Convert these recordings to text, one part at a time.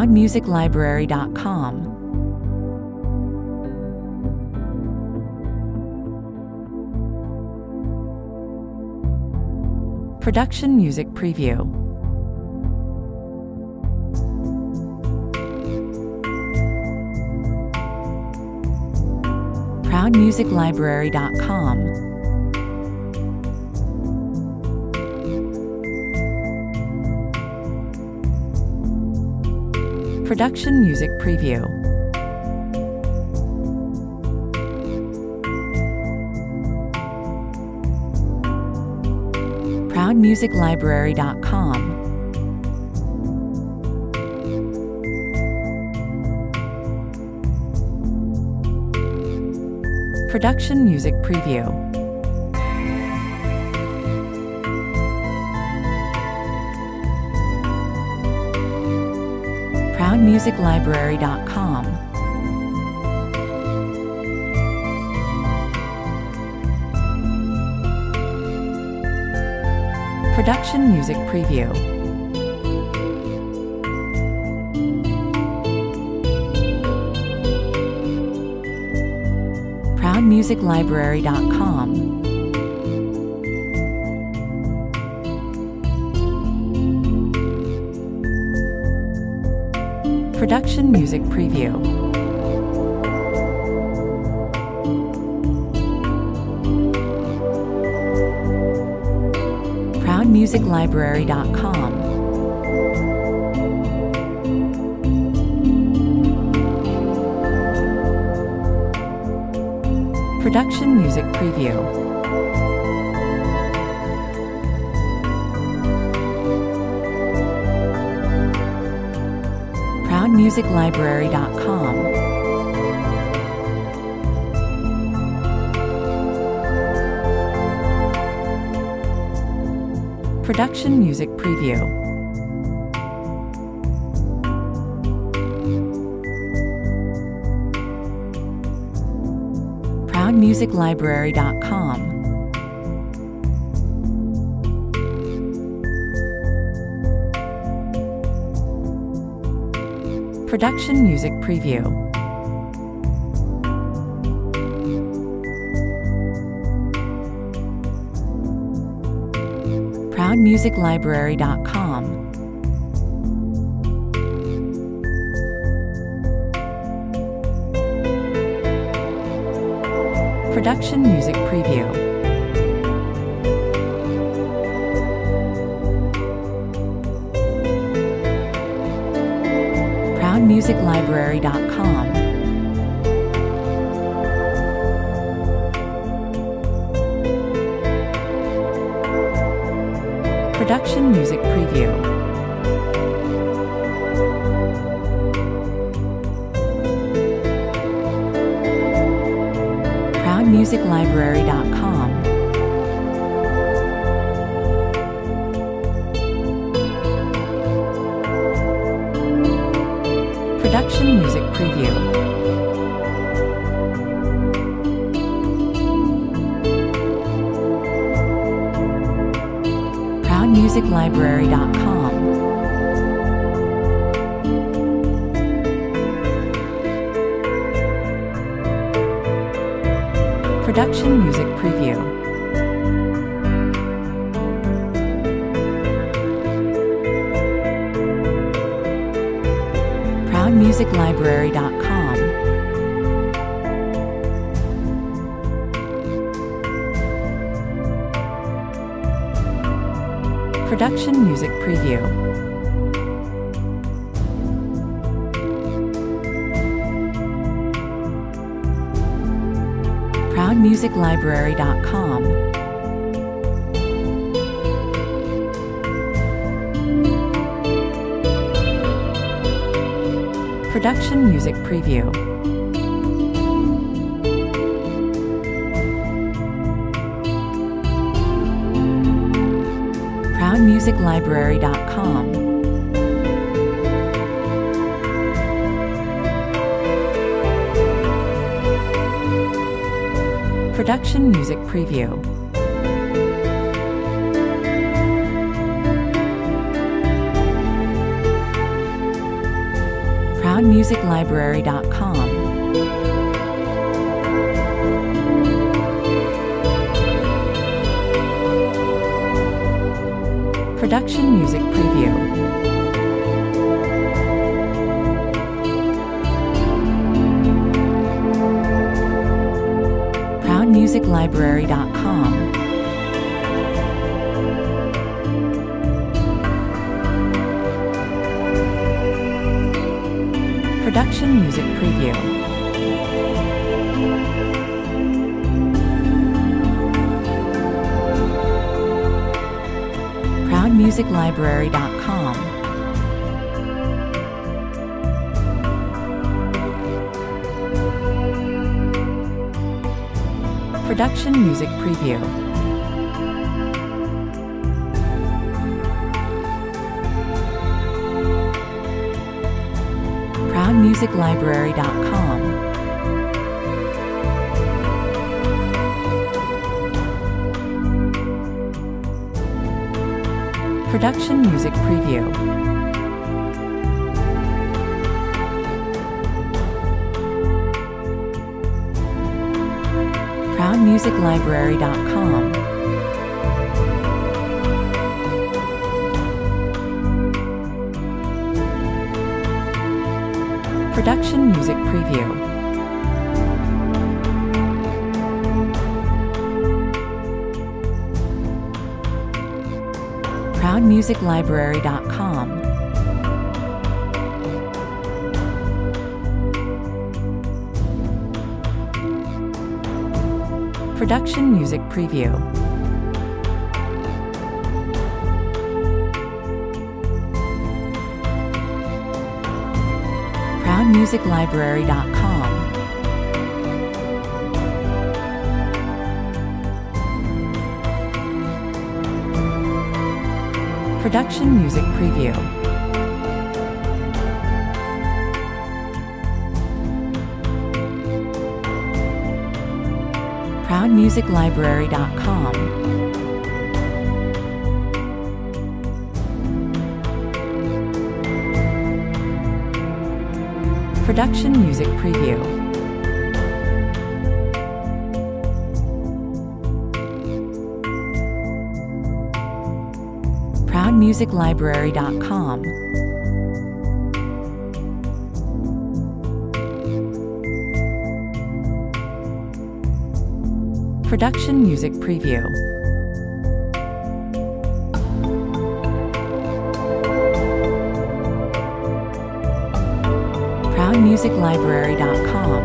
ProudMusicLibrary.com. Production Music Preview. ProudMusicLibrary.com. Production Music Preview. ProudMusicLibrary.com. Production Music Preview. ProudMusicLibrary.com. Production Music Preview. ProudMusicLibrary.com. Production Music Preview. ProudMusicLibrary.com. Production Music Preview. ProudMusicLibrary.com. Production Music Preview. ProudMusicLibrary.com. Production Music Preview. ProudMusicLibrary.com. Production Music Preview. ProudMusicLibrary.com. Production Music Preview. ProudMusicLibrary.com. Production Music Preview. ProudMusicLibrary.com. Production Music Preview. ProudMusicLibrary.com. Production Music Preview. ProudMusicLibrary.com. Production Music Preview. ProudMusicLibrary.com. Production Music Preview. ProudMusicLibrary.com. Production Music Preview. ProudMusicLibrary.com. Production Music Preview. ProudMusicLibrary.com. Production Music Preview. ProudMusicLibrary.com. Production Music Preview. ProudMusicLibrary.com. Production Music Preview. ProudMusicLibrary.com. Production Music Preview. ProudMusicLibrary.com. Production Music Preview. ProudMusicLibrary.com. Production Music Preview. ProudMusicLibrary.com. Production Music Preview. ProudMusicLibrary.com.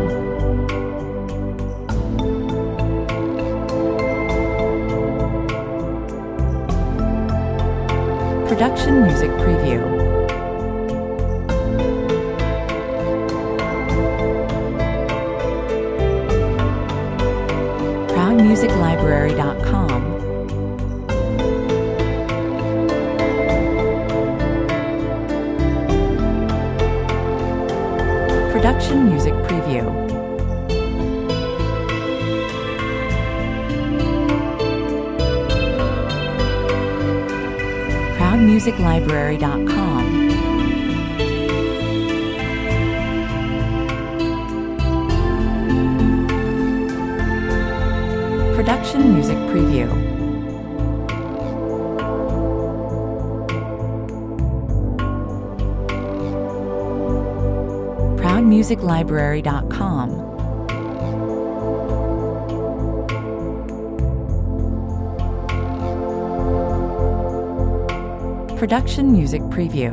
Production Music Preview. ProudMusicLibrary.com. Production Music Preview. ProudMusicLibrary.com. Production Music Preview. ProudMusicLibrary.com. Production Music Preview.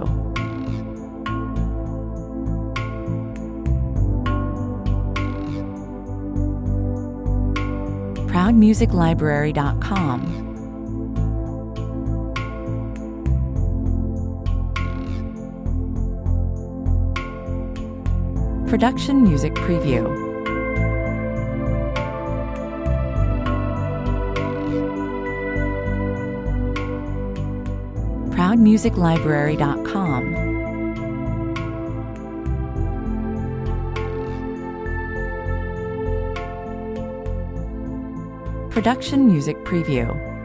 ProudMusicLibrary.com. Production Music Preview. ProudMusicLibrary.com. Production Music Preview.